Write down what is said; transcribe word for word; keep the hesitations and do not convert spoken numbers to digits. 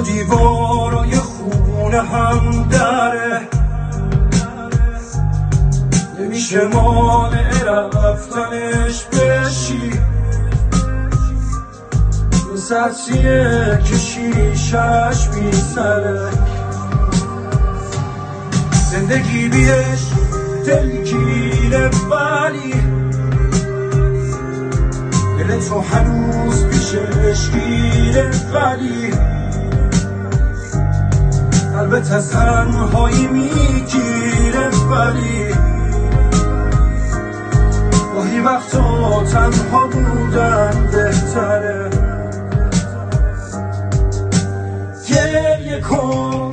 جلو دیوارای خونه هم دره، نمیشه مانع رفتنش بشی، اون سطحیه که شیشش میسره. زندگی بیش دلگیره ولی دل تو هنوز پیشش گیره، ولی قلبت از تنهایی میگیره، ولی گاهی وقتا تنها بودن بهتره. گریه کن